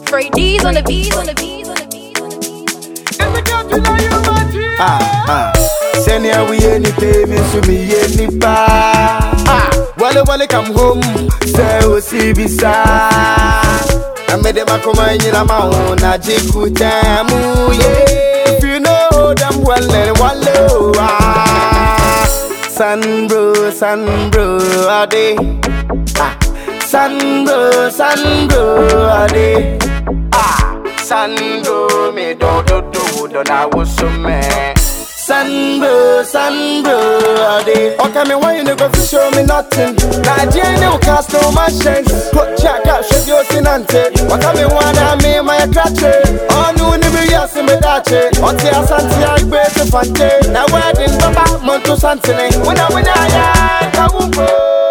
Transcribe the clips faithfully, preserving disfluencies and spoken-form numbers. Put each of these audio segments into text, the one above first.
Free D's on the beat, on the beat, on the beat, on the beat. Ah, ah. Senior, we any payments to me, any bar. Ah, wale wale come home. Say, we see beside. I made them a come in a mound. I just could tell yeah. If you know them well, then wallow. Ah, sun bro, sun bro, ade. Ah, sun bro, sun bro, ade. Ah, sun bro, me do do do do na wusume. Sun bro, sun bro, ade. Okay, me why you never fi show me nothing? Nigeria will cast no machine. Put check out, show you sinante. Okay, me wanna me my clutch. Oh no, ni me yes me dache. Oti asanti agbe te fante. Na wedding baba monto santene. Wina wina ya kawumbo.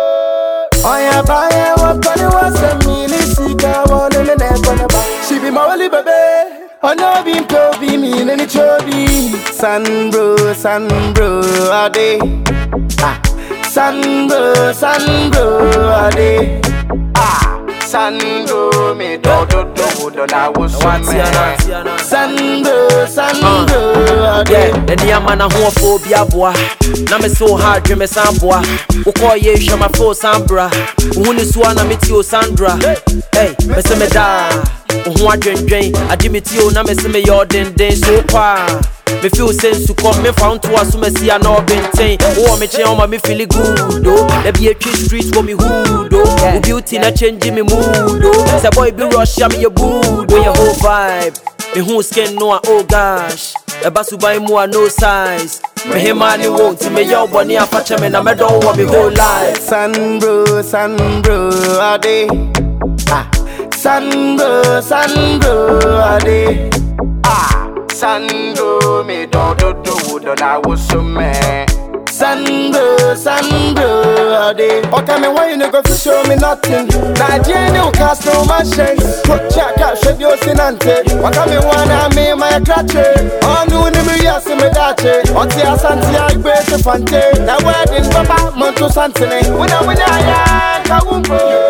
Oya baye wakoni wase mili sika wale me ne kona ba. She be my only baby. Oh no, be to me in any chubby. Sun bro, sun bro, ade. Ah, sun bro, sun bro, ade. Ah, sun bro, me do do do do na wusume. Sun bro, sun bro, ade. Yeah, and the man a homophobia boy. Na me so hard, dream me samboa. Uko ye show my phone sambra. Uhuni suana mitio Sandra. Hey, me se me da. Uhu adwendwen adimiti o na me se me yo denden so pa. Me feel sense to come me found to asu me see na obenten. Oh me che o ma me feel good o. The be a street for me hood o. Beauty na change me mood o. Say boy be rush me your bood when your whole vibe. Me who skin no oh gosh. E basu buy mo no size. Me him money won't me yo boni afache me na me don't want me whole life. Sun bro, sun bro, ade. Ah, sun bro, sun bro, ade. Ah, sun bro, me do do do do na wusume. Sun bro, sun bro, ade. Okay, me why you no go fi show me nothing? Nigeria will cast no machine. Put check out, show you sinante. Okay, me wanna me my clutch. Oh no, ni me yes me dache. Oti asanti agbe te fante. Na wedding baba monto santene. Wina wina ya kawumbo.